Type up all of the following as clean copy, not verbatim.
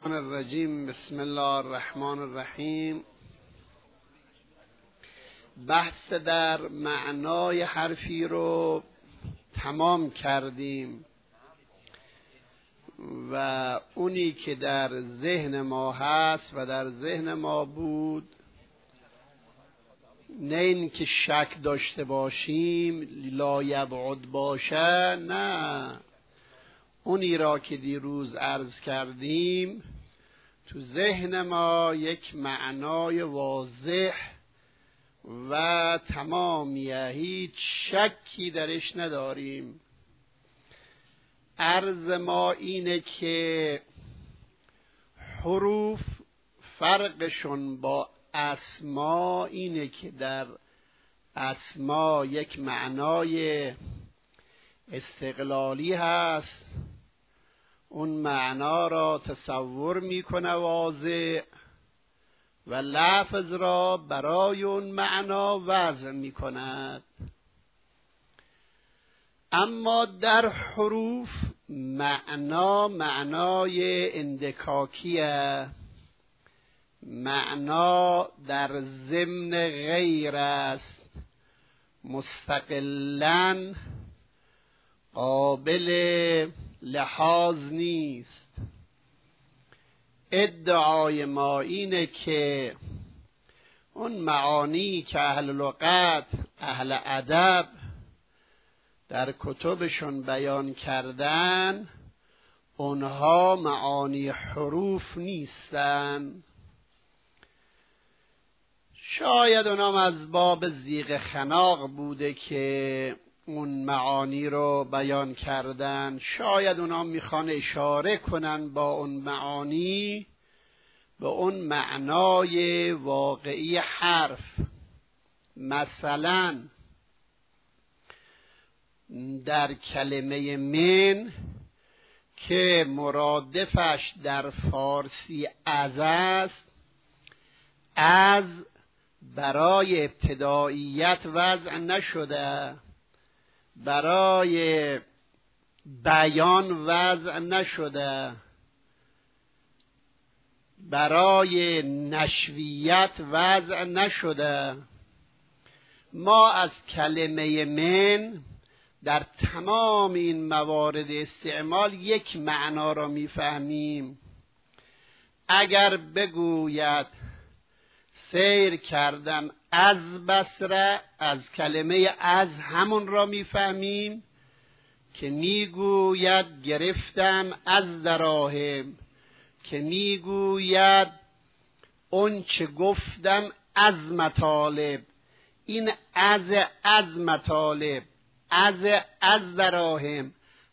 الرجیم. بسم الله الرحمن الرحیم. بحث در معنای حرفی رو تمام کردیم و اونی که در ذهن ما هست و در ذهن ما بود، نه این که شک داشته باشیم لایبعد باشه، نه، اونی را که دیروز عرض کردیم تو ذهن ما یک معنای واضح و تمامیه، هیچ شکی درش نداریم. عرض ما اینه که حروف فرقشون با اسما اینه که در اسما یک معنای استقلالی هست، اون معنا را تصور میکنه واضح و لفظ را برای اون معنا وضع میکند. اما در حروف معنای اندکاکیه، معنا در ضمن غیر است، مستقلاً قابل لحاظ نیست. ادعای ما اینه که اون معانی که اهل لغت، اهل ادب در کتبشون بیان کردن، اونها معانی حروف نیستن. شاید اونام از باب ضیق خناق بوده که اون معانی رو بیان کردن، شاید اونا میخوان اشاره کنن با اون معانی به اون معنای واقعی حرف. مثلا در کلمه من که مرادفش در فارسی از است، از برای ابتداییت وضع نشده، برای بیان وضع نشده، برای نشویت وضع نشده. ما از کلمه من در تمام این موارد استعمال یک معنا را میفهمیم. اگر بگوید سیر کردم از بصره، از کلمه از همون را میفهمیم که میگوید گرفتم از دراهم، که میگوید اون چه گفتم از مطالب. این از مطالب، از دراهم،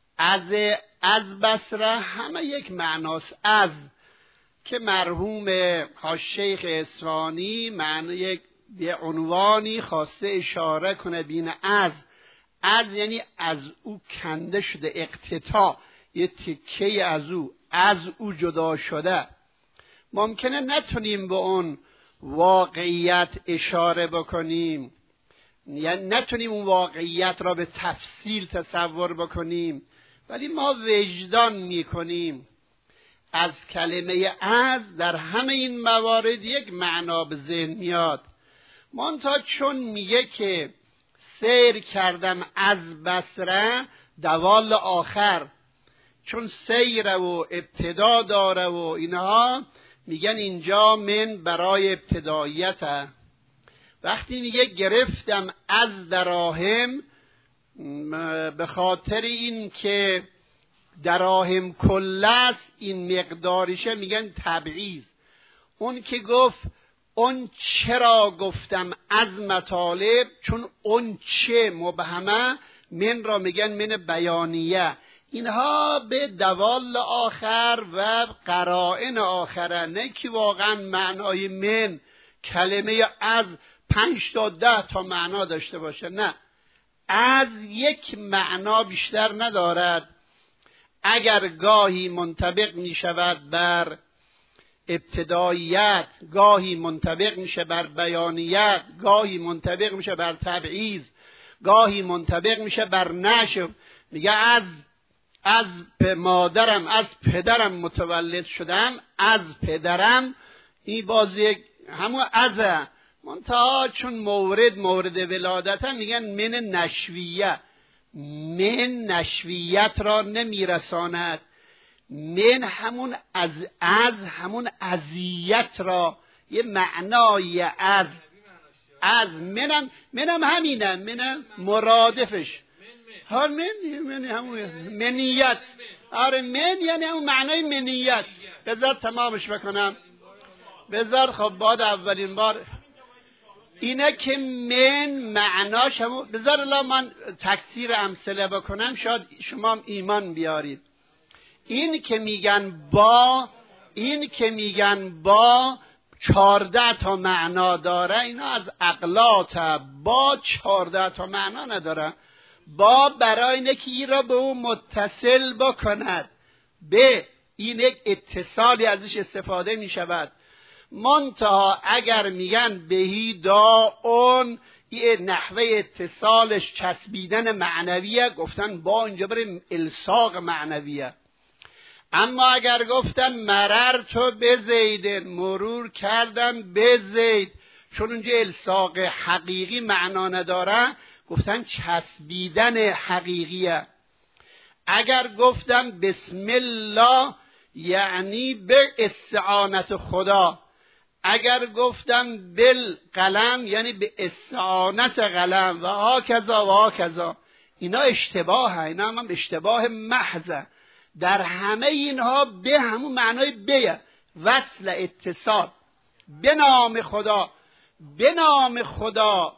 از بصره همه یک معناست. از که مرحوم شیخ اصفهانی معنی به عنوانی خواسته اشاره کنه بین از یعنی از او کنده شده، اقتطاع، یه تکه از او جدا شده. ممکنه نتونیم به اون واقعیت اشاره بکنیم، یعنی نتونیم اون واقعیت را به تفصیل تصور بکنیم، ولی ما وجدان میکنیم از کلمه از در همه این موارد یک معنا به ذهن میاد. منتها چون میگه که سیر کردم از بصره، دوال آخر، چون سیر و ابتدا داره و اینها، میگن اینجا من برای ابتداییته. وقتی میگه گرفتم از دراهم، به خاطر این که دراهم کل است، این مقدارشه، میگن تبعیض. اون که گفت اون چرا گفتم از مطالب، چون اون چه مبهمه، من را میگن من بیانیه. اینها به دوال آخر و قرائن آخره، نه که واقعا معنای من کلمه از 5 تا 10 تا معنا داشته باشه. نه، از یک معنا بیشتر ندارد. اگر گاهی منطبق می شود بر ابتداییت، گاهی منطبق میشه بر بیانیت، گاهی منطبق میشه بر تبعیض، گاهی منطبق میشه بر نشو. میگه از مادرم، از پدرم متولد شدم، از پدرم، این بازی همون ازه منتها چون مورد ولادت هم میگن من نشویه، من نشویت را نمیرساند. من همون از همون اذیت را، یه معنای از منم همینه، منم مرادفش ها، من همون منیت. آره من یعنی همون معنای منیت. بذار تمامش بکنم، بذار. خب بعد اولین بار اینه که من معناش همون. بذار الان من تکثیر امثله بکنم، شاید شما ایمان بیارید. این که میگن با 14 تا معنا داره، اینا از عقلات. با 14 تا معنا نداره. با برای اینه که این را به اون متصل بکند، به این یک اتصالی ازش استفاده می شود. منتها اگر میگن بهی دا اون، یه نحوه اتصالش چسبیدن معنویه، گفتن با اینجا بریم الصاق معنویه. اما اگر گفتن مررتو به زید، مرور کردم به زید، چون اونجا الصاق حقیقی معنا نداره، گفتن چسبیدن حقیقیه. اگر گفتم بسم الله یعنی به استعانت خدا، اگر گفتم بالقلم یعنی به استعانت قلم، و ها کذا. اینا اشتباهه، اینا هم اشتباه محضه. در همه اینها به همون معنای به، وصل، اتصال. به نام خدا، به نام خدا،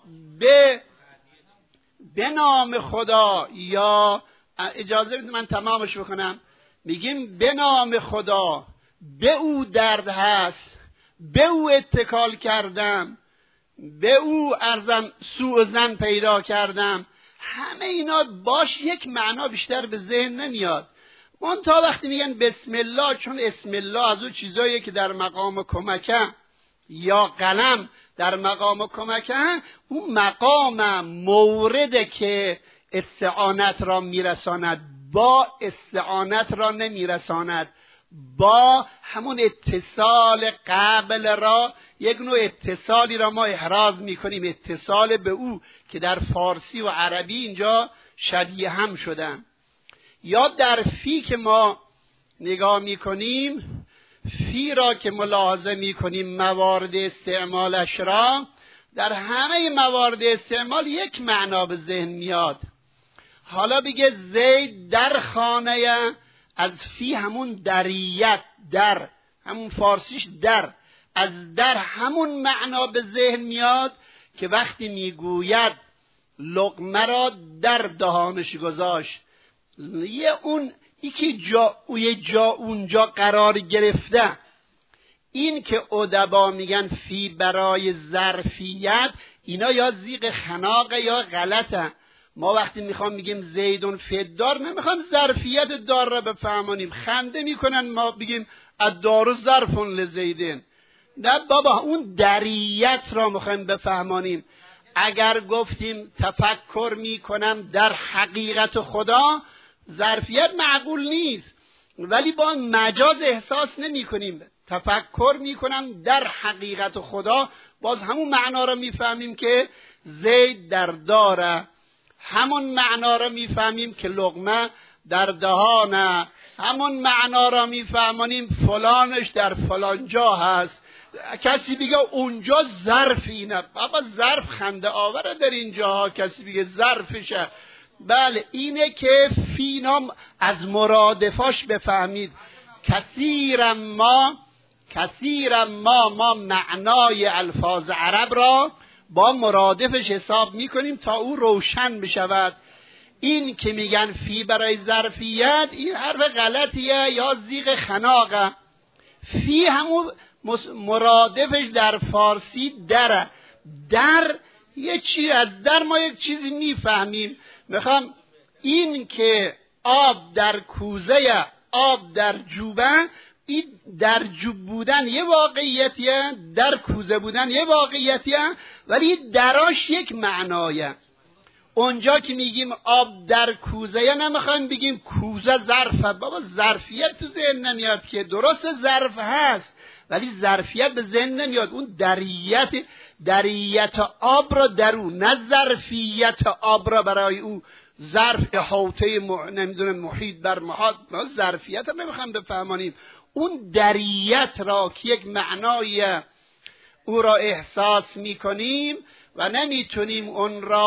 به نام خدا. یا اجازه بدید من تمامش بکنم. میگیم به نام خدا، به او درد هست، به او اتکال کردم، به او ارزم سوء ظن پیدا کردم. همه اینا باش یک معنا بیشتر به ذهن نمیاد. منتها وقتی میگن بسم الله، چون اسم الله از اون چیزاییه که در مقام کمکه، یا قلم در مقام کمکه، اون مقام مورده که استعانت را میرساند، با استعانت را نمیرساند. با همون اتصال قبل را، یک نوع اتصالی را ما احراز میکنیم، اتصال به او، که در فارسی و عربی اینجا شبیه هم شدن. یا در فی که ما نگاه میکنیم، فی را که ملاحظه میکنیم موارد استعمالش را، در همه موارد استعمال یک معنا به ذهن میاد. حالا بگه زید در خانه، از فی همون دریت، در همون فارسیش در، از در همون معنا به ذهن میاد که وقتی میگوید لقمه را در دهانش گذاشت، یکی جا اونجا قرار گرفته. این که ادبا میگن فی برای ظرفیت، اینا یا زیغ خناقه یا غلطه. ما وقتی میخوام میگیم زیدون فدار، نمیخوام ظرفیت دار را بفهمانیم. خنده میکنن ما بگیم الدار ظرف لزیدن. نه بابا، اون دریت را میخوایم بفهمانیم. اگر گفتیم تفکر میکنم در حقیقت خدا، ظرفیت معقول نیست، ولی با مجاز احساس نمی کنیم. تفکر میکنم در حقیقت خدا، باز همون معنا را میفهمیم که زید در داره، همون معنا را میفهمیم که لقمه در دهانه، همون معنا را میفهمیم فلانش در فلان جا هست. کسی بگه اونجا ظرفی، نه بابا، ظرف خنده آوره در اینجا. کسی بگه ظرفشه، بله، اینه که فینا از مرادفاش بفهمید. کثیرا ما معنای الفاظ عرب را با مرادفش حساب میکنیم تا او روشن بشود. این که میگن فی برای ظرفیت، این حرف غلطیه یا زیغ خناقه. فی همون مرادفش در فارسی دره. در یه چیز، از در ما یک چیزی میفهمیم. میخوام این که آب در کوزه، آب در جوبه، این در جوب بودن یه واقعیتیه، در کوزه بودن یه واقعیتیه، ولی دراش یک معنایه. اونجا که میگیم آب در کوزه، یا نمیخوایم بگیم کوزه ظرفه. بابا ظرفیت تو ذهن نمیاد که، درست ظرف هست ولی ظرفیت به ذهن نمیاد. اون دریت آب را در اون، نه ظرفیت آب را برای او. ظرف احاطه نمیدونم محیط بر محاط، ظرفیت هم نمیخوام بفهمانیم. اون دریت را که یک معنای او را احساس میکنیم و نمیتونیم اون را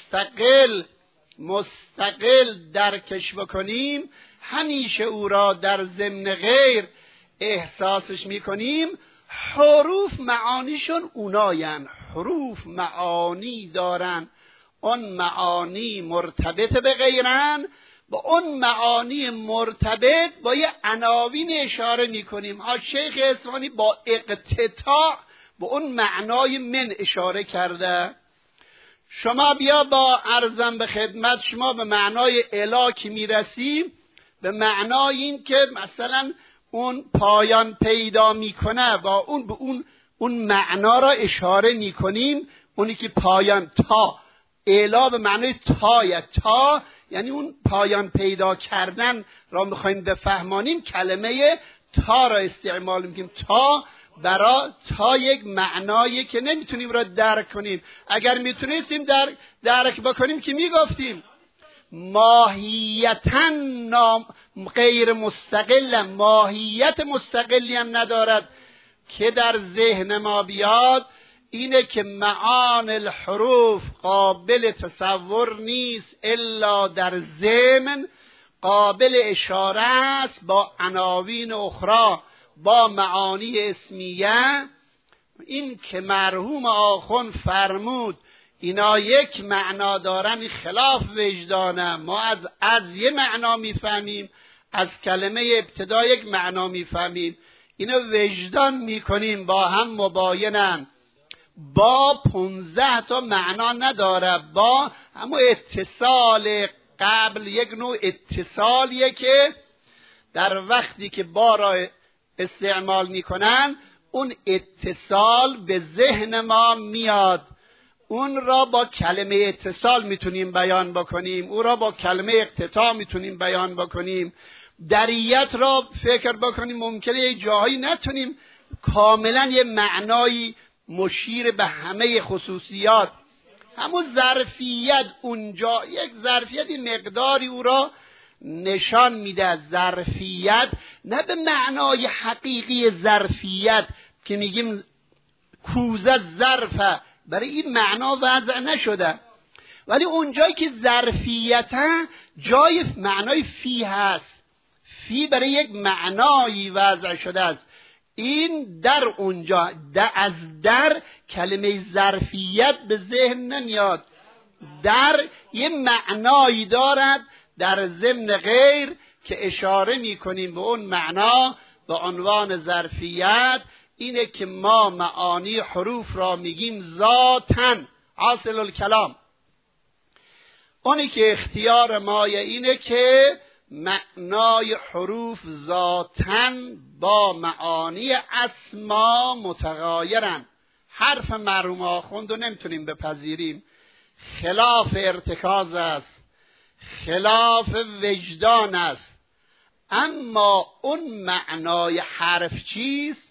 مستقل درکش بکنیم، همیشه او را در ضمن غیر احساسش میکنیم. حروف معانیشون اوناین، حروف معانی دارن، اون معانی مرتبط به غیرن، با اون معانی مرتبط با یه عناوین اشاره میکنیم. شیخ اصفهانی با اقتطاع با اون معنای من اشاره کرده. شما بیا با عرضم به خدمت شما به معنای اله که میرسیم، به معنای این که مثلا اون پایان پیدا میکنه و اون معنا را اشاره میکنیم. اونی که پایان، تا اله به معنای تا یعنی اون پایان پیدا کردن را میخوایم بفهمانیم، کلمه تا را استعمال میکنیم. تا یک معنایی که نمیتونیم را درک کنیم. اگر میتونستیم درک بکنیم که میگفتیم ماهیتاً غیر مستقل، ماهیت مستقلی هم ندارد که در ذهن ما بیاد. اینه که معانی الحروف قابل تصور نیست الا در ضمن، قابل اشاره است با عناوین اخرى، با معانی اسمیه. این که مرحوم آخوند فرمود اینا یک معنا دارن، خلاف وجدانه. ما از یه معنا میفهمیم، از کلمه ابتدا یک معنا میفهمیم، اینا وجدان میکنیم با هم مباینن. با 15 تا معنا نداره، با همون اتصال قبل، یک نوع اتصالیه که در وقتی که با را استعمال میکنن اون اتصال به ذهن ما میاد. اون را با کلمه اتصال میتونیم بیان بکنیم، اون را با کلمه اقتطاع میتونیم بیان بکنیم. دریت را فکر بکنیم ممکنه یه جاهایی نتونیم کاملا یه معنایی مشیر به همه خصوصیات. همون ظرفیت اونجا یک ظرفیت مقداری او را نشان میده. ظرفیت نه به معنای حقیقی ظرفیت که میگیم کوزه ظرفه، برای این معنا وضع نشده. ولی اونجایی که ظرفیت جای معنای فی هست، فی برای یک معنایی وضع شده است. این در اونجا از کلمه ظرفیت به ذهن نمیاد. در یه معنایی دارد در ضمن غیر که اشاره میکنیم به اون معنا به عنوان ظرفیت. اینه که ما معانی حروف را میگیم ذاتن، اصل الکلام. اونی که اختیار مایه اینه که معنای حروف ذاتن با معانی اسما متغایرن. حرف مرحوم آخوند رو نمیتونیم بپذیریم، خلاف ارتکاز است، خلاف وجدان است. اما اون معنای حرف چیست؟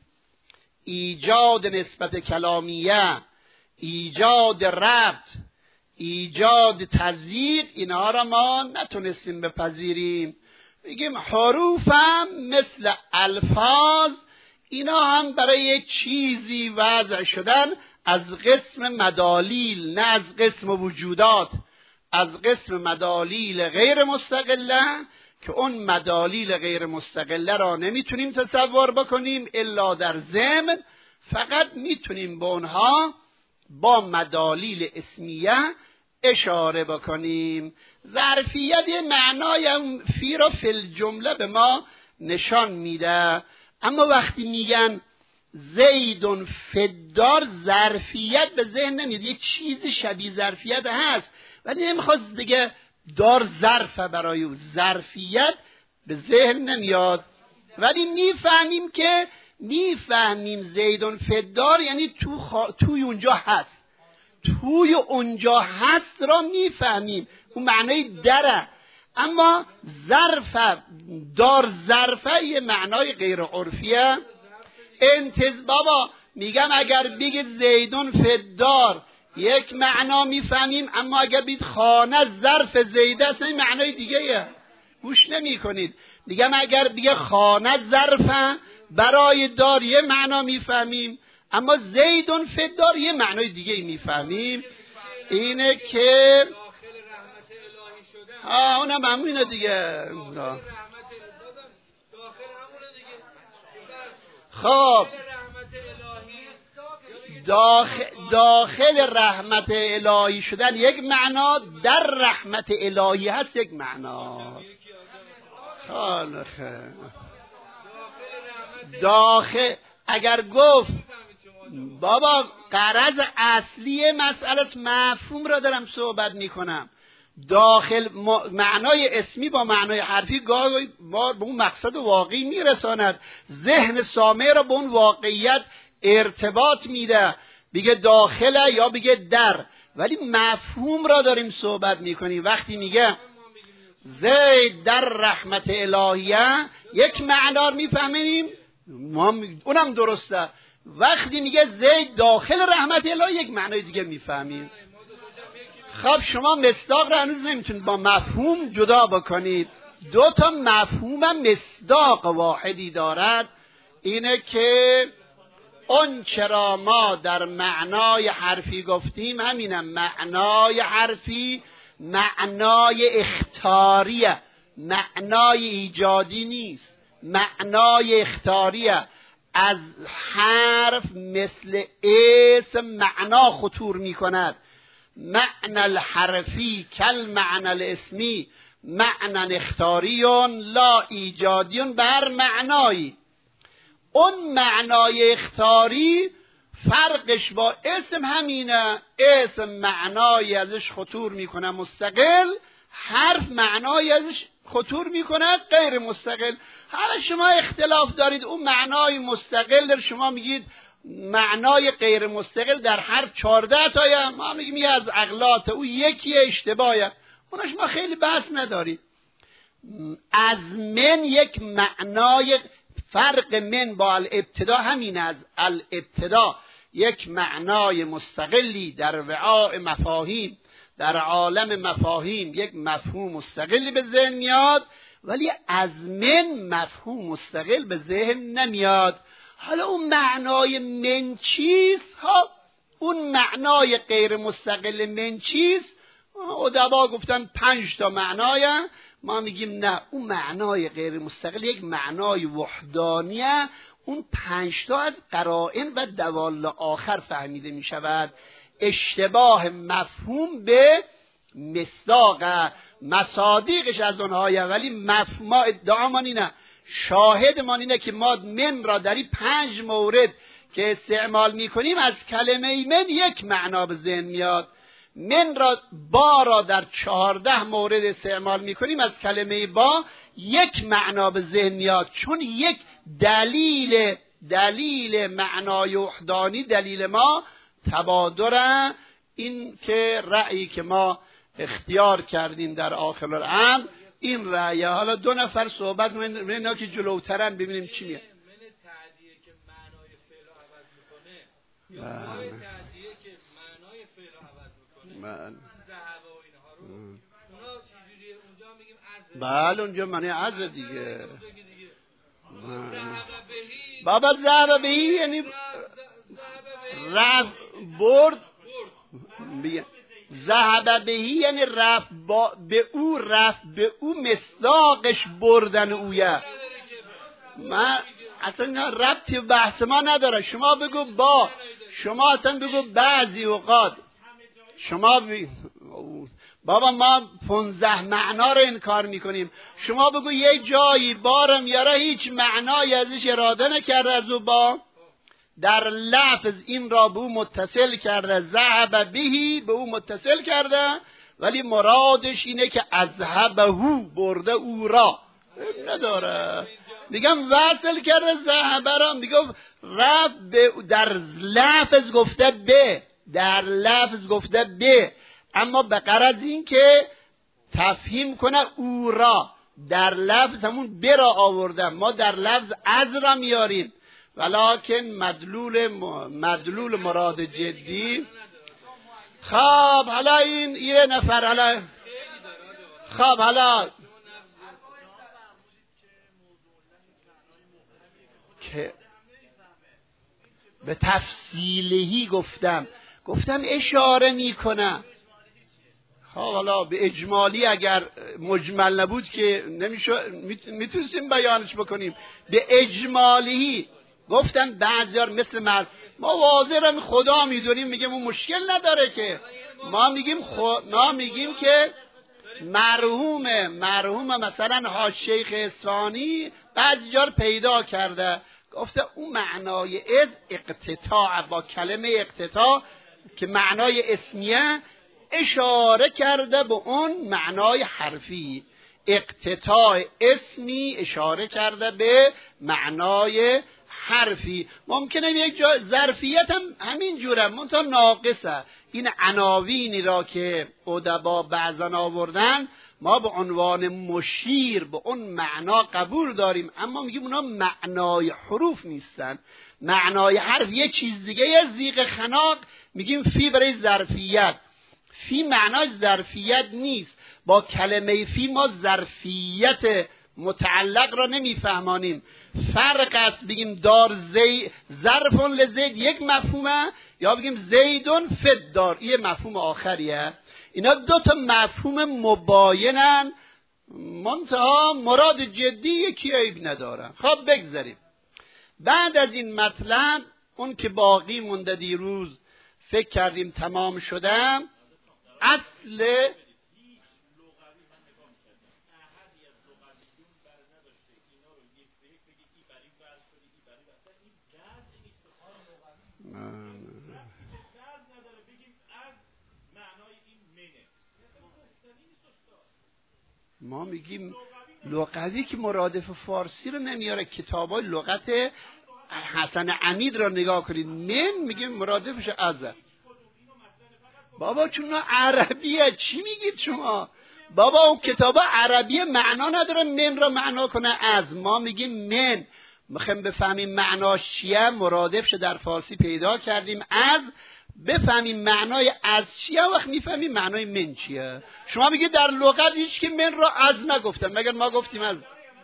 ایجاد نسبت کلامیه، ایجاد ربط، ایجاد تضییق، اینها را ما نتونستیم بپذیریم. بگیم حروف هم مثل الفاظ، اینا هم برای یک چیزی وضع شدن از قسم مدالیل، نه از قسم وجودات، از قسم مدالیل غیر مستقله که اون مدالیل غیر مستقله را نمیتونیم تصور بکنیم الا در ضمن. فقط میتونیم به اونها با مدالیل اسمیه اشاره بکنیم. ظرفیت یه معنای فی را فی الجمله به ما نشان میده. اما وقتی میگن زیدون فدار، ظرفیت به ذهن نمیاد. یه چیز شبیه ظرفیت هست ولی نمیخواست بگه دار ظرفه، برای او ظرفیت به ذهن نمیاد. ولی میفهمیم زیدون فدار یعنی توی اونجا هست، توی اونجا هست را میفهمیم، اون معنای دره. اما ظرف، دار ظرفه یه معنای غیر عرفیه. بابا میگم اگر بگید زیدون فدار یک معنا میفهمیم، اما اگر بگید خانه ظرف زیده است این معنای دیگه یه. گوش نمی کنید. میگم اگر بگه خانه ظرفه برای دار یه معنا میفهمیم، اما زیدون فدار یه معنای دیگه میفهمیم. اینه که اونم همونه دیگه. خب داخل رحمت الهی شدن یک معنا، در رحمت الهی هست یک معنا. اگر گفت بابا غرض اصلی مسئله مفهوم را دارم صحبت میکنم، داخل معنای اسمی با معنای حرفی گاهی ما به اون مقصد واقعی میرساند، ذهن سامع را به اون واقعیت ارتباط میده، بگه داخله یا بگه در، ولی مفهوم را داریم صحبت میکنیم. وقتی میگه زید در رحمت الهیه یک معنا میفهمیم، اونم درسته. وقتی میگه زید داخل رحمت الهی یک معنای دیگه میفهمیم. خب شما مصداق را هنوز نمیتونید با مفهوم جدا بکنید. دو تا مفهوم مصداق واحدی دارد، اینه که اون چرا ما در معنای حرفی گفتیم همینه. معنای حرفی معنای اختیاریه، معنای ایجادی نیست، معنای اختیاریه. از حرف مثل اسم معنا خطور می کند. معنی الحرفی کل معنی الاسمی معنی اختیاریون لا ایجادیون بر معنایی. اون معنای اختیاری فرقش با اسم همینه. اسم معنای ازش خطور میکنه مستقل، حرف معنای ازش خطور میکنه غیر مستقل. حالا شما اختلاف دارید، اون معنای مستقل در شما میگید معنای غیر مستقل در حرف 14 تایه، ما میگیم یه از عقلات او یکی اشتباهه، اونش ما خیلی بحث نداریم. از من یک معنای، فرق من با الابتدا همین، از الابتدا یک معنای مستقلی در وعاء مفاهیم، در عالم مفاهیم یک مفهوم مستقلی به ذهن میاد، ولی از من مفهوم مستقل به ذهن نمیاد. حالا اون معنای من چیست؟ اون معنای غیر مستقل من چیست؟ ادبا گفتن 5 تا معنای، ما میگیم نه، اون معنای غیر مستقل یک معنای وحدانیه. اون 5 تا از قرائن و دلایل آخر فهمیده میشود. اشتباه مفهوم به مصداق، مصادیقش از اونهایه، ولی ما ادعامان اینه، شاهدمان اینه که ما من را در این 5 مورد که استعمال میکنیم از کلمه من یک معنا به ذهن میاد. من را با را در 14 مورد استعمال میکنیم از کلمه با یک معنا به ذهن میاد، چون یک دلیل معنای وحدانی دلیل ما تبادره. این که رأیی که ما اختیار کردیم در آخر الامر این رأیه. حالا 2 نفر صحبت من اینا که جلوترن ببینیم چی میگه. من تعدیه که معنای فعل رو عوض میکنه یا معنای تعدیه که معنای فعل رو عوض میکنه، ذهب و اینها رو اونا چجوریه؟ اونجا میگیم عزه. بله اونجا معنی عزه دیگه. بابا ذهب بهی یعنی رفت برد، ذهب بهی یعنی رفت به او، رفت به او مصداقش بردن اویه. من اصلا ربطی بحث ما نداره. شما بگو با، شما اصلا بگو بعضی اوقات شما بابا ما 15 معنا رو انکار میکنیم، شما بگو یه جایی بارم یاره هیچ معنایی ازش اراده نکرده از او با، در لفظ این را به او متصل کرده، ذهب بهی به او متصل کرده، ولی مرادش اینه که اذهبهو برده او را نداره. میگم وصل کرده ذهب را، میگم رفت به در لفظ گفته به، در لفظ گفته به، اما به غرض این که تفهیم کنه او را. در لفظ همون به را آوردم، ما در لفظ از را میاریم، ولکن مدلول مراد جدی. خب حالا این یه نفر حالا خب حالا که به تفصیلهی گفتم اشاره میکنم. خب حالا به اجمالی اگر مجمل نبود که میتونستیم بیانش بکنیم. به اجمالی گفتم بعضیار مثل ما واضح را خدا میدونیم، میگیم اون مشکل نداره که ما میگیم که مرحوم مثلا حاج شیخ اصفهانی بعضی جا پیدا کرده، گفته اون معنای از اقتطاع با کلمه اقتطاع که معنای اسمیه اشاره کرده به اون معنای حرفی. اقتطاع اسمی اشاره کرده به معنای حرفی. ممکنه یک جا ظرفیت هم همین جوره منتها ناقصه. این عناوینی را که ادبا بعضا آوردن ما به عنوان مشیر به اون معنا قبول داریم، اما میگیم اونا معنای حروف نیستن، معنای حرف یه چیز دیگه. از ذیق خناق میگیم فی برای ظرفیت، فی معنای ظرفیت نیست. با کلمه فی ما ظرفیت متعلق را نمیفهمانیم. فرق است بگیم دار ظرف لزید یک مفهومه، یا بگیم زیدون فد دار یه مفهوم آخریه. اینا دو تا مفهوم مباینن، منتها مراد جدی یکی عیب نداره. خب بگذاریم. بعد از این مطلب اون که باقی مونده دیروز فکر کردیم تمام شدم. اصل ما میگیم لغوی که مرادف فارسی رو نمیاره. کتابای لغت حسن عمید را نگاه کنید، من میگیم مرادفش ازه. بابا چون عربیه چی میگید شما؟ بابا اون کتابا عربیه معنا نداره من را معنا کنه از. ما میگیم من میخوایم بفهمیم معناش چیه، مرادفش در فارسی پیدا کردیم از. بفهمیم معنای از چیه وقت میفهمیم معنای من چیه. شما میگید در لغت هیچ که من را از نگفتم، مگر ما گفتیم از؟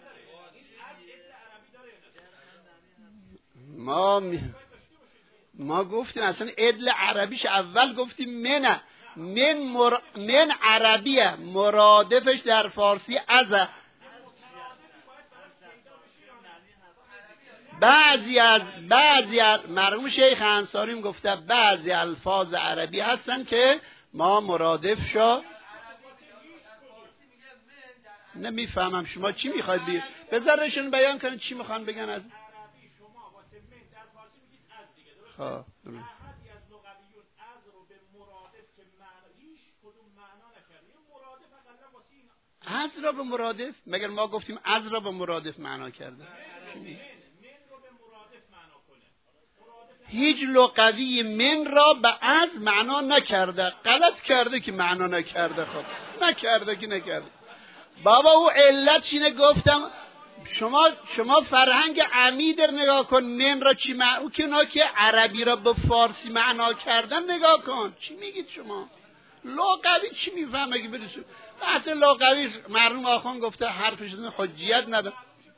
ما گفتیم اصلا عدل عربیش اول گفتیم منه. من عربیه، مرادفش در فارسی ازه. بعضی از مرحوم شیخ انصاری گفته بعضی الفاظ عربی هستن که ما مرادفشو نمیفهمم. شما چی میخواید بگید؟ بذارشون بیان کنید چی میخوان بگن. از خب از را به مرادف، مگر ما گفتیم از را به مرادف معنا کرده؟ هیچ لغوی من را به از معنا نکرده. غلط کرده که معنا نکرده. خب نکرده که نکرده. بابا او علت چینه گفتم. شما فرهنگ عمید نگاه کن. من را چی او که اونا که عربی را به فارسی معنا کردن نگاه کن. چی میگید شما؟ لغوی چی میفهمه که برسون؟ اصلا لغوی مرحوم آخوان گفته حرفش حجیت نداره.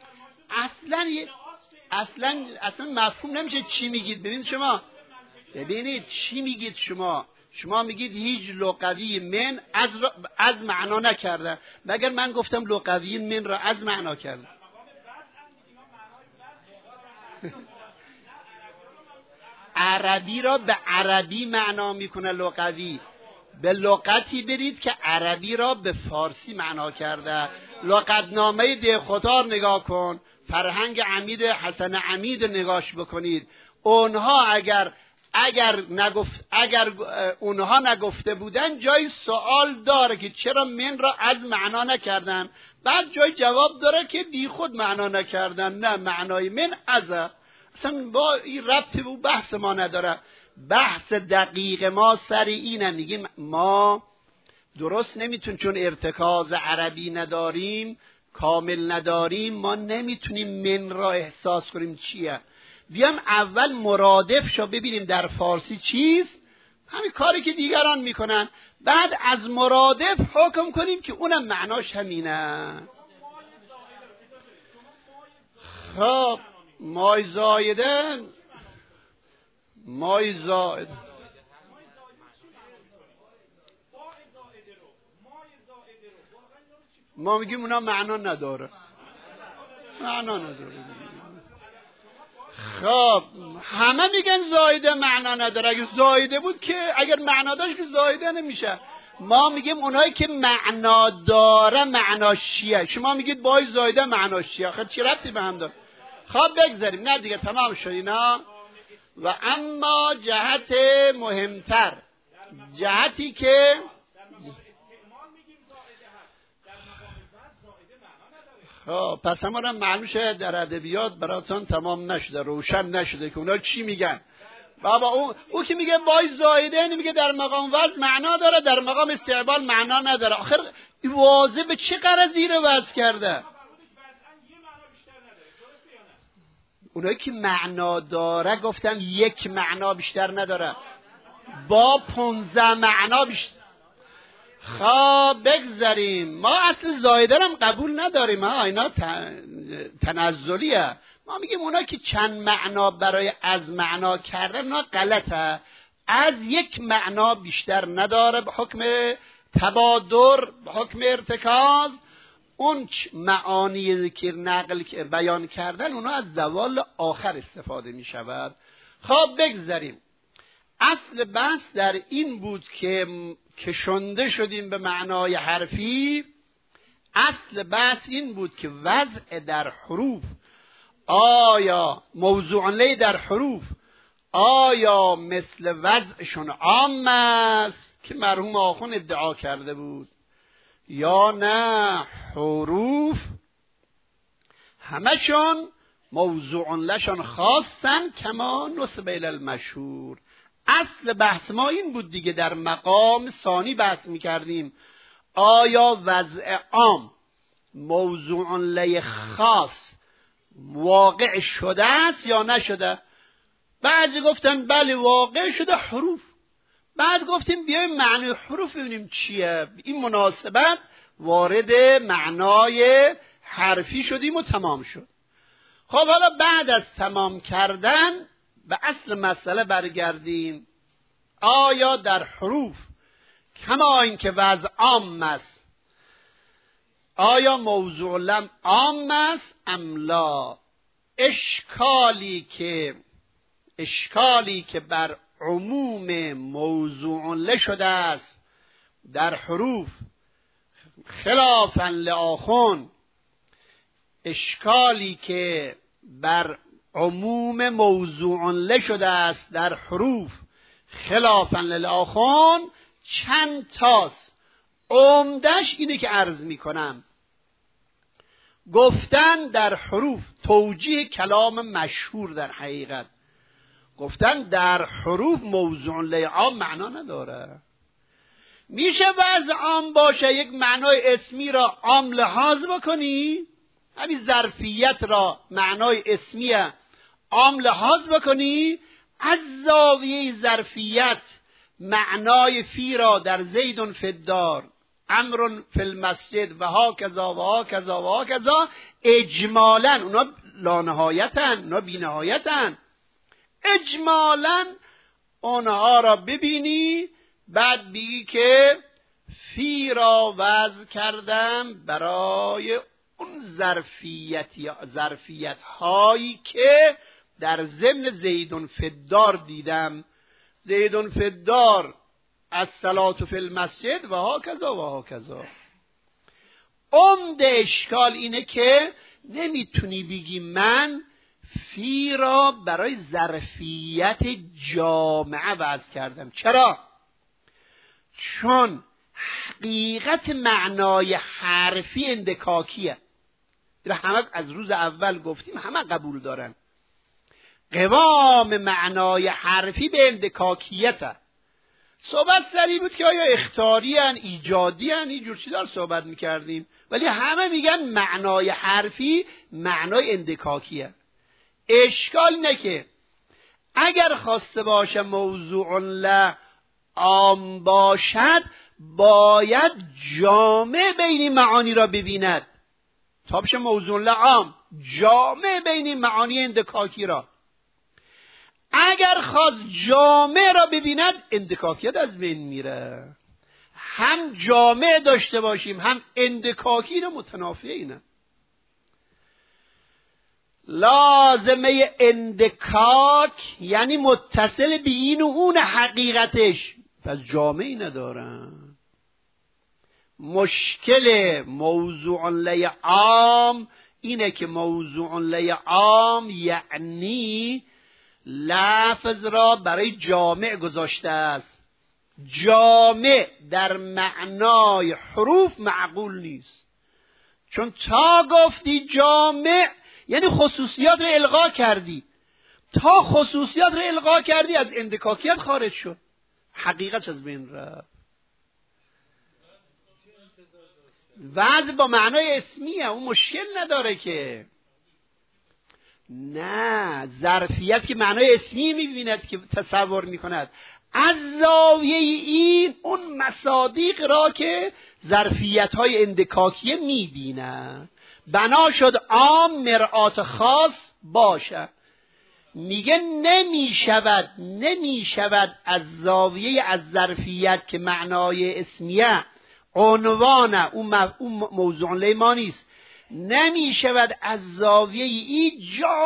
اصلا مفهوم نمیشه چی میگید. ببینید چی میگید شما میگید هیچ لغوی من از معنا نکرده، مگر من گفتم لغوی من را از معنا کرده؟ عربی را به عربی معنا میکنه لغوی. به لغتی برید که عربی را به فارسی معنا کرده. لغتنامه دهخطار نگاه کن، فرهنگ عمید حسن عمید نگاش بکنید. اونها اگر اونها نگفته بودن جای سوال داره که چرا من را از معنا نکردن. بعد جای جواب داره که بی خود معنا نکردن، نه معنای من ازه. اصلا با این ربط و بحث ما نداره. بحث دقیق ما سر اینه، میگیم ما درست نمیتون، چون ارتکاز عربی نداریم، کامل نداریم، ما نمیتونیم من را احساس کنیم چیه. بیام اول مرادف شو ببینیم در فارسی چیست، همین کاری که دیگران میکنن، بعد از مرادف حکم کنیم که اونم معناش همینه. خب مای زایده، مای زائد ما میگیم اونا معنا نداره، معنا نداره. خب همه میگن زایده معنا نداره. اگه زایده بود که، اگر معنا داشت که زایده نمیشه. ما میگیم اونایی که معنا داره معناش چیه. شما میگید بای زایده معناش چیه؟ خب چی ربطی به هم داره؟ خب بگذاریم، نه دیگه تمام شد اینا. و اما جهت مهمتر، جهتی که خب پس همون معلوم شد در ادبیات براتون تمام نشده، روشن نشده که اونا چی میگن. بابا او که میگه بای زایده، یعنی میگه در مقام وضع معنا داره، در مقام استعمال معنا نداره. آخر واضح به چه غرضی رو وضع کرده؟ اونایی که معنا داره گفتم یک معنا بیشتر نداره، با 15 معنا بیشتر. خب بگذاریم، ما اصل زایده هم قبول نداریم، اینا تنزلیه. ما میگیم اونا که چند معنا برای از معنا کردن، اونا غلطه. از یک معنا بیشتر نداره به حکم تبادر، به حکم ارتکاز. اون معانی که نقل بیان کردن، اونا از زوال آخر استفاده می شود. خب بگذاریم، اصل بحث در این بود که کشنده شدیم به معنای حرفی. اصل بحث این بود که وضع در حروف، آیا موضوع لی در حروف، آیا مثل وضعشون عام است که مرحوم آخوند ادعا کرده بود، یا نه حروف همشون موضوع لشون خاصن کما نسب الی المشهور. اصل بحث ما این بود دیگه. در مقام ثانی بحث میکردیم آیا وضع عام موضوع لی خاص واقع شده است یا نشده. بعضی گفتن بله واقع شده حروف، بعد گفتیم بیایم معنی حروف ببینیم چیه. این مناسبت وارد معنای حرفی شدیم و تمام شد. خب حالا بعد از تمام کردن به اصل مسئله برگردیم. آیا در حروف کما این که وضع عام است، آیا موضوع لم عام است ام لا؟ اشکالی که بر عموم موضوع له شده است در حروف خلافاً لآخون، اشکالی که بر عموم موضوع له شده است در حروف خلافاً لآخون چند تاست. عمدش اینه که عرض میکنم. گفتن در حروف توجیه کلام مشهور، در حقیقت گفتن در حروف موضوع له عام معنا نداره. میشه وضع عام باشه، یک معنای اسمی را عام لحاظ بکنی، همین ظرفیت را معنای اسمی عام لحاظ بکنی، از زاویه ظرفیت معنای فی را در زید فی الدار، امر فی المسجد و ها کذا و ها کذا و ها کذا اجمالا، اونا لانهایتن، اونا بینهایتن، اجمالا اونها را ببینی، بعد بگی که فی را وضع کردم برای اون ظرفیت هایی که در ضمن زیدون فی الدار دیدم. زیدون فی الدار، الصلاة فی المسجد و ها کذا و ها کذا. عمده اشکال اینه که نمیتونی بگی من فی را برای ظرفیت جامعه وضع کردم. چرا؟ چون حقیقت معنای حرفی اندکاکیه. همه از روز اول گفتیم، همه قبول دارن. قوام معنای حرفی به اندکاکیت. صحبت سری بود که آیا اختیاری ان ایجادی ان، اینجور چیزا صحبت میکردیم، ولی همه میگن معنای حرفی معنای اندکاکیه. اشکال اینه که اگر خواسته باشه موضوع له عام باشد، باید جامع بین این معانی را ببیند تا بشه موضوع له عام، جامع بین این معانی اندکاکی را. اگر خواست جامع را ببیند، اندکاکیت از بین میره. هم جامع داشته باشیم هم اندکاکی، اینا متنافی اینه. لازمه اندکاک یعنی متصل به این و اون حقیقتش، پس جامعی ندارن. مشکل موضوع لی عام اینه که موضوع لی عام یعنی لفظ را برای جامع گذاشته است. جامع در معنای حروف معقول نیست، چون تا گفتی جامع یعنی خصوصیات رو الغا کردی. تا خصوصیات رو الغا کردی از اندکاکیت خارج شد، حقیقت از بین رفت. وضع با معنای اسمیه، اون مشکل نداره که. نه، ظرفیت که معنای اسمی میبیند که تصور میکند، از زاویه این اون مصادیق را که ظرفیت های اندکاکیه میبیند. بنا شد عام مرآت خاص باشه. میگه نمیشود از زاویه از ظرفیت که معنای اسمیه عنوانه، اون موضوع لی ما نیست، نمیشود از زاویه این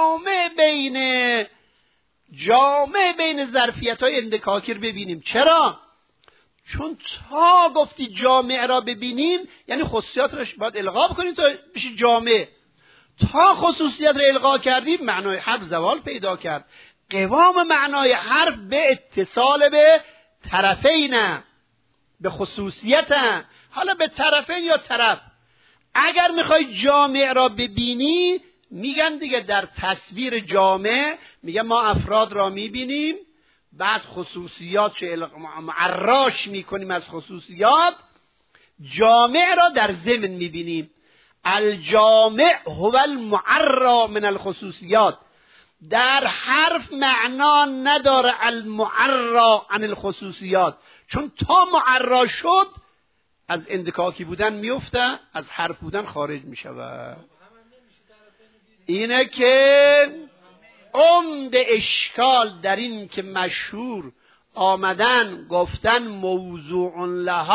جامع بین ظرفیت های اندکاکی رو ببینیم. چرا؟ چون تا گفتی جامع را ببینیم یعنی خصوصیات را باید الغا بکنیم تا بشه جامع. تا خصوصیات را الغا کردیم معنای حرف زوال پیدا کرد. قوام معنای حرف به اتصال به طرفین، به خصوصیت، حالا به طرفین یا طرف. اگر میخوای جامع را ببینی، میگن دیگه در تصویر جامع میگن ما افراد را میبینیم، بعد خصوصیات معراش میکنیم از خصوصیات، جامع را در ضمن میبینیم. الجامع هو المعرى من الخصوصیات. در حرف معنا نداره المعرى عن الخصوصیات، چون تا معرى شد از اندکاکی بودن میفته، از حرف بودن خارج میشود. اینه که عمده اشکال در این که مشهور آمدن گفتن موضوع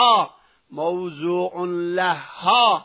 لها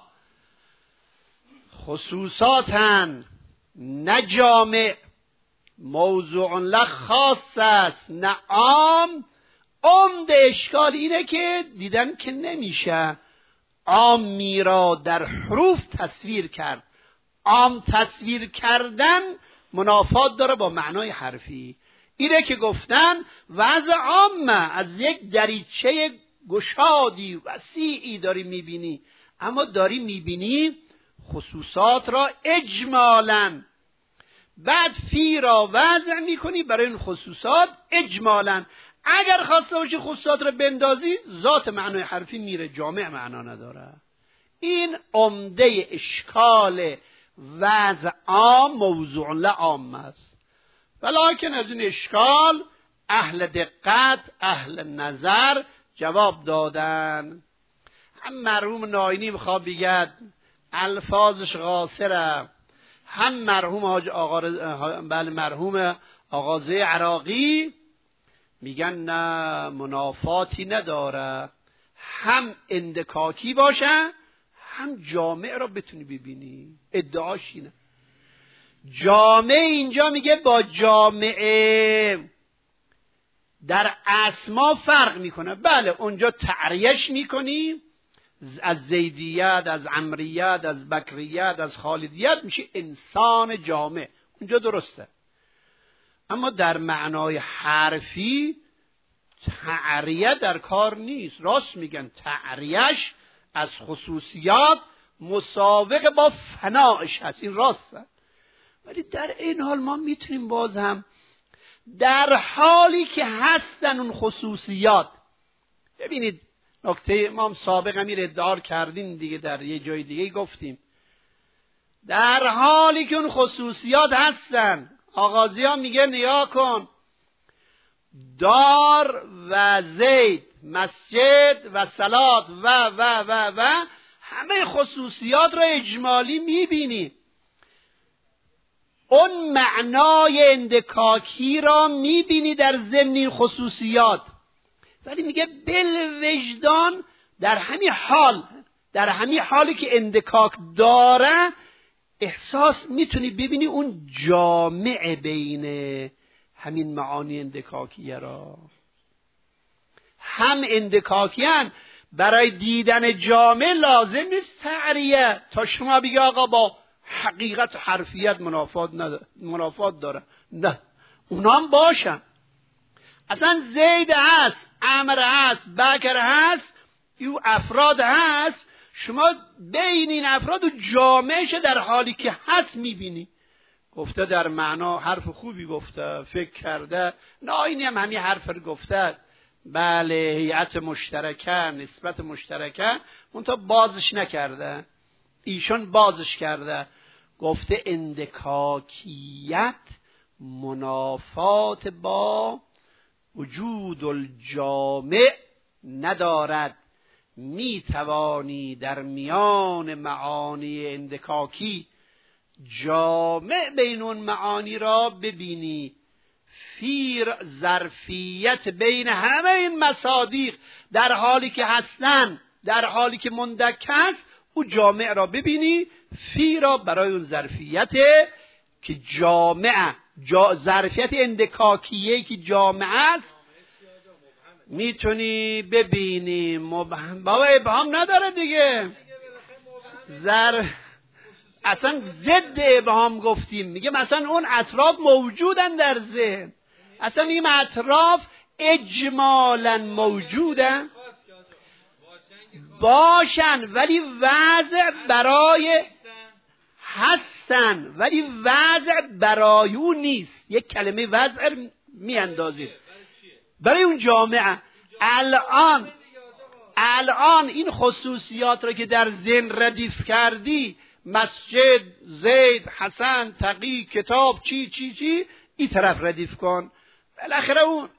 خصوصاتن، نه جامع. موضوع له خاص است نه عام. عمده اشکال اینه که دیدن که نمیشه عامی را در حروف تصویر کرد. عام تصویر کردن منافات داره با معنای حرفی. اینه که گفتن وضع عامه، از یک دریچه گشادی وسیعی داری میبینی، اما داری میبینی خصوصات را اجمالاً، بعد فی را وضع میکنی برای این خصوصات اجمالاً. اگر خواسته باشی خصوصات را بندازی، ذات معنای حرفی میره، جامع معنا نداره. این عمده اشکال وضع عام موضوع لعام است. ولکن از این اشکال اهل دقت، اهل نظر جواب دادن. هم مرحوم ناینی بخواه بگد الفاظش قاصره، هم مرحوم آغازه عراقی میگن نه منافاتی نداره، هم اندکاکی باشه هم جامع را بتونی ببینی. ادعاش اینه. جامع اینجا میگه با جامع در اسما فرق میکنه. بله اونجا تعریش میکنی، از زیدیت، از عمریت، از بکریت، از خالدیت میشه انسان جامع، اونجا درسته. اما در معنای حرفی تعریه در کار نیست. راست میگن تعریش از خصوصیات مسابق با فناش هست، این راسته. ولی در این حال ما میتونیم باز هم در حالی که هستن اون خصوصیات. ببینید نکته ما هم سابقا این ادعا کردیم دیگه، در یه جای دیگه گفتیم، در حالی که اون خصوصیات هستن. آغازی ها میگه نیا کن، دار و زید، مسجد و صلات و همه خصوصیات را اجمالی میبینی. اون معنای اندکاکی را میبینی در ضمن خصوصیات، ولی میگه بالوجدان در همین حالی که اندکاک داره احساس میتونی ببینی اون جامع بین همین معانی اندکاکیه را. هم اندکاکیان برای دیدن جامع لازم نیست تعریه تا شما بگی آقا با حقیقت و حرفیت منافات داره، نه، اونا هم باشن. اصلا زید هست، عمر هست، بکر هست، این افراد هست، شما بین این افراد و جامعش در حالی که هست میبینی. گفته در معنا حرف خوبی گفته، فکر کرده، نه اینی هم همین حرف رو گفته. بله هیئت مشترکه، نسبت مشترکه، منتها بازش نکرده، ایشون بازش کرده. گفته اندکاکیت منافات با وجود الجامع ندارد. می توانی در میان معانی اندکاکی جامع بین اون معانی را ببینی. فیر ظرفیت بین همه این مصادیق در حالی که هستن، در حالی که مندک است، او جامع را ببینی. فی را برای اون ظرفیت که جامع، ظرفیت اندکاکیه که جامع است میتونی ببینی. بابا ابهام نداره دیگه، اصلا ضد ابهام گفتیم. میگه مثلا اون اطراف موجودن در ذهن، اصلا این اطراف اجمالا موجودن، باشن ولی وضع برای هستن، ولی وضع برای اون نیست. یک کلمه وضع میاندازید برای اون جامعه. الان این خصوصیات رو که در ذهن ردیف کردی، مسجد، زید، حسن، تقی، کتاب، چی این طرف ردیف کن. بالاخره اون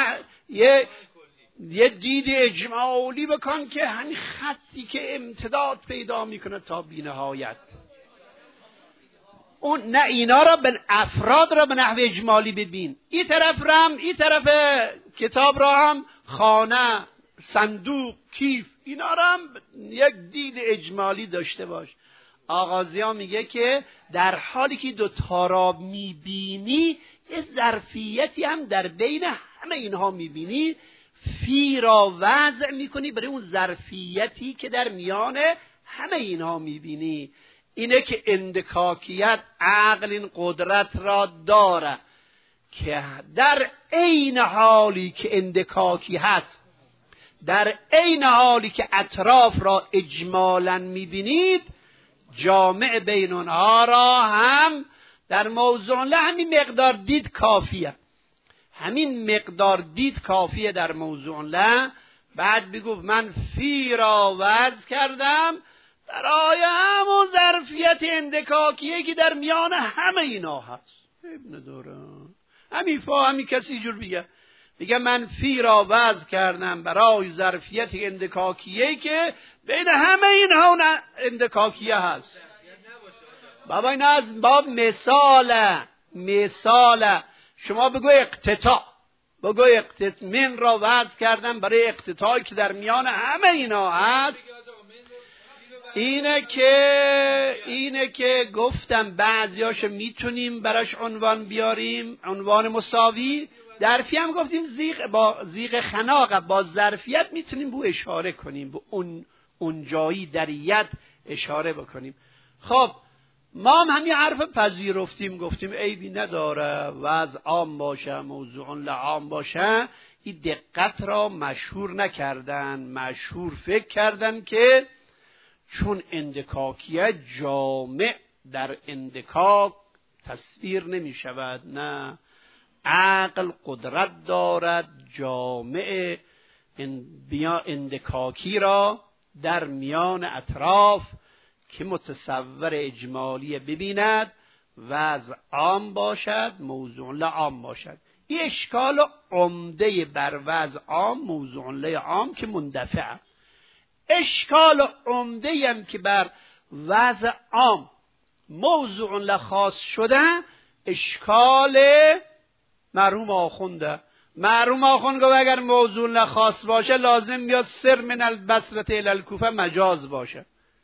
یه دید اجمالی بکن که همین خطی که امتداد پیدا میکنه تا بی‌نهایت. اون نه، اینا را به افراد را به نحو اجمالی ببین. این طرف کتاب را هم خانه، صندوق، کیف، اینا را هم یک دید اجمالی داشته باش. آغازی ها میگه که در حالی که دوتا را میبینی یه ظرفیتی هم در بین همه اینها میبینی. فی را وضع میکنی برای اون ظرفیتی که در میان همه اینها میبینی. اینه که اندکاکیت عقل این قدرت را داره که در عین حالی که اندکاکی هست، در عین حالی که اطراف را اجمالا میبینید، جامع بین اونها را هم در موضوع له همین مقدار دید کافیه. همین مقدار دید کافیه در موضوع له. بعد بگو من فی را وضع کردم برای همون ظرفیت اندکاکیه که در میان همه اینا هست. ابن دوره همین کسی جور بگه من فی را وضع کردم برای ظرفیت اندکاکیه که بین همه اینها اندکاکیه هست. بابا این از باب مثاله. شما بگو اقتطاع، من را وضع کردم برای اقتطاعی که در میان همه اینا هست. اینه که گفتم بعضیاشو میتونیم براش عنوان بیاریم، عنوان مساوی. ظرفی هم گفتیم با زیغ خناقه، با ظرفیت میتونیم بو اشاره کنیم، به اون جایی در ید اشاره بکنیم. خب ما هم همین حرف پذیرفتیم، گفتیم عیبی نداره وضع عام باشه، موضوع لعام باشه. این دقت را مشهور نکردن، مشهور فکر کردن که چون اندکاکیه جامع در اندکاک تصویر نمی شود. نه، عقل قدرت دارد جامع اندکاکی را در میان اطراف که متصور اجمالی ببیند وضع عام باشد، موضوع لعام باشد. این اشکال عمده بر وضع عام، موضوع لعام که مندفع. اشکال عمده هم که بر وضع عام موضوع لخاص شده، اشکال مرحوم آخونده. مرحوم آخوند گفت اگر موضوع لخاص باشه لازم بیاد سر من البصره الی الکوفه مجاز باشه.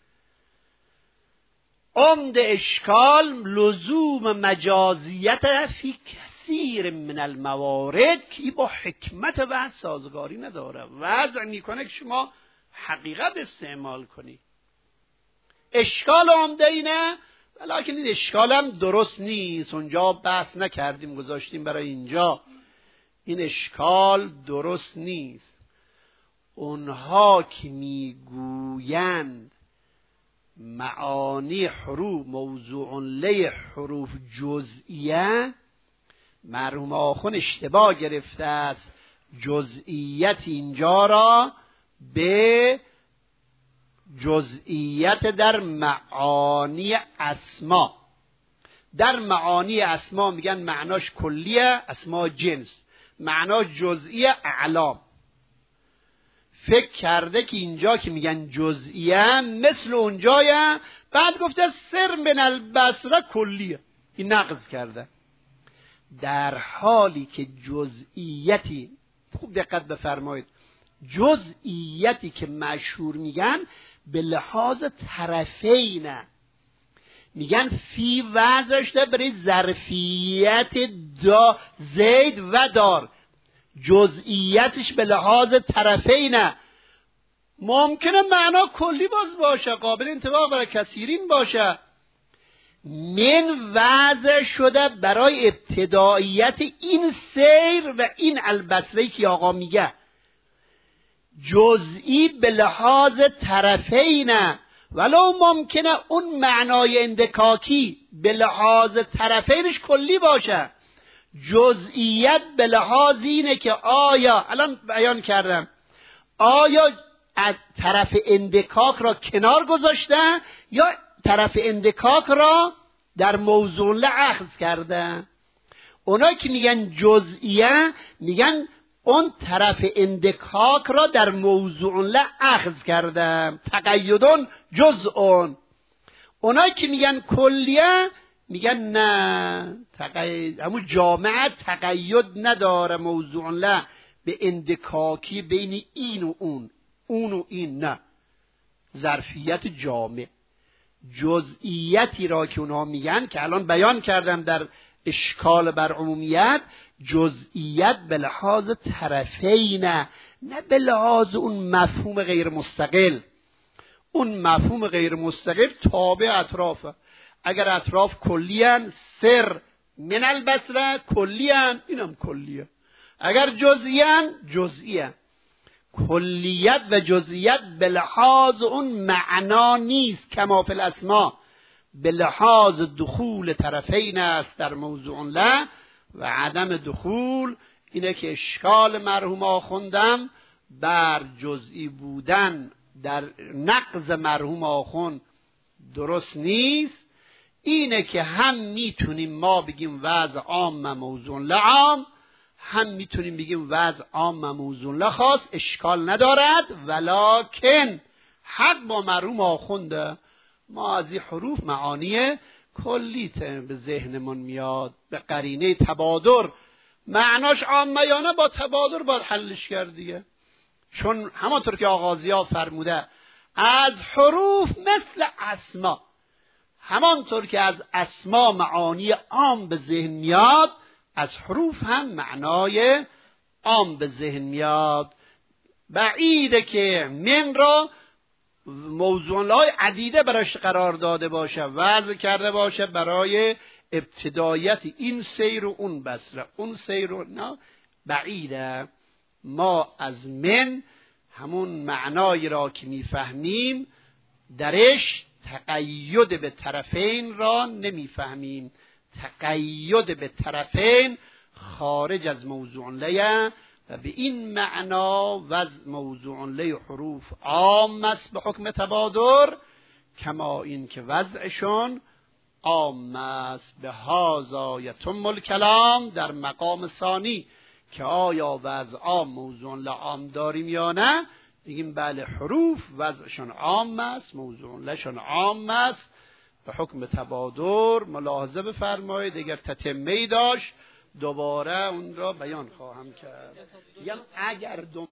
عمده اشکال لزوم مجازیت فی کثیر من الموارد که با حکمت و سازگاری نداره. وضع میکنه که شما حقیقت استعمال کنی. اشکال عمده اینه، ولیکن این اشکال هم درست نیست. اونجا بحث نکردیم، گذاشتیم برای اینجا. این اشکال درست نیست. اونها که میگویند معانی حروف موضوع لی حروف جزئیه، مرحوم آخوند اشتباه گرفته است. جزئیت اینجا را به جزئیت در معانی اسما. در معانی اسما میگن معناش کلیه، اسما جنس، معناش جزئیه، اعلام. فکر کرده که اینجا که میگن جزئیه مثل اونجایه، بعد گفته سر من البصره کلیه، این نقض کرده. در حالی که جزئیتی، خوب دقت بفرمایید، جزئیتی که مشهور میگن به لحاظ طرفینه، میگن فی وضعش ده برای ظرفیت دا زید و دار، جزئیتش به لحاظ طرفینه. ممکنه معنا کلی باز باشه، قابل انطباق برای کثیرین باشه. من وضع شده برای ابتداییت این سیر و این البصره که آقا میگه. جزئی به لحاظ طرفینه، ولو ممکنه اون معنای اندکاکی به لحاظ طرفینش کلی باشه. جزئیت به لحاظ اینه که آیا، الان بیان کردم، آیا از طرف اندکاک را کنار گذاشته یا طرف اندکاک را در موضوع اخذ کرده. اونایی که میگن جزئیه میگن اون طرف اندکاک را در موضوع اخذ کرده، تقیدون جزءون. اونایی که میگن کلیه میگن نه، همون جامعه تقید نداره موضوع له به اندکاکی بین این و اون و این، نه، ظرفیت جامع. جزئیتی را که اونها میگن که الان بیان کردم در اشکال بر عمومیت، جزئیت به لحاظ طرفینه، نه به لحاظ اون مفهوم غیر مستقل. اون مفهوم غیر مستقل تابع اطرافه. اگر اطراف کلیان، سر من البصره کلیان، اینم کلیه. اگر جزئیان، جزئیه. کلیت و جزئیت به لحاظ اون معنا نیست، کما فی الاسما، به لحاظ دخول طرفین است در موضوع له و عدم دخول. اینه که اشکال مرحوم آخوندم بر جزئی بودن در نقض مرحوم آخوند درست نیست. اینه که هم میتونیم ما بگیم وضع عام موضوع لعام، هم میتونیم بگیم وضع عام موضوع لخاص، اشکال ندارد. ولکن حق با مرحوم آخونده، ما از این حروف معانی کلی به ذهنمون میاد، به قرینه تبادر. معناش عامه یا نه، با تبادر باید حلش کرد دیگه. چون همانطور که آغازی‌ها فرموده از حروف مثل اسما، همانطور که از اسما معانی عام به ذهن میاد، از حروف هم معنای عام به ذهن میاد. بعیده که من را موضوعهای عدیده براش قرار داده باشه، وضع کرده باشه برای ابتدایت این سیر و اون بصره، اون سیر و نه، بعیده. ما از من همون معنایی را که میفهمیم درش تقید به طرفین را نمیفهمیم. تقید به طرفین خارج از موضوع لیه و به این معنا وضع موضوع لی حروف عام است به حکم تبادر، کما این که وضعشون عام است به هذا یتم الکلام در مقام ثانی که آیا وضع عام موضوع لعام داریم یا نه. میگیم بله حروف وضعشون عام است، موضوع لشون عام است به حکم تبادر. ملاحظه بفرمایید اگر تتمه‌ای داشت دوباره اون را بیان خواهم کرد. اگر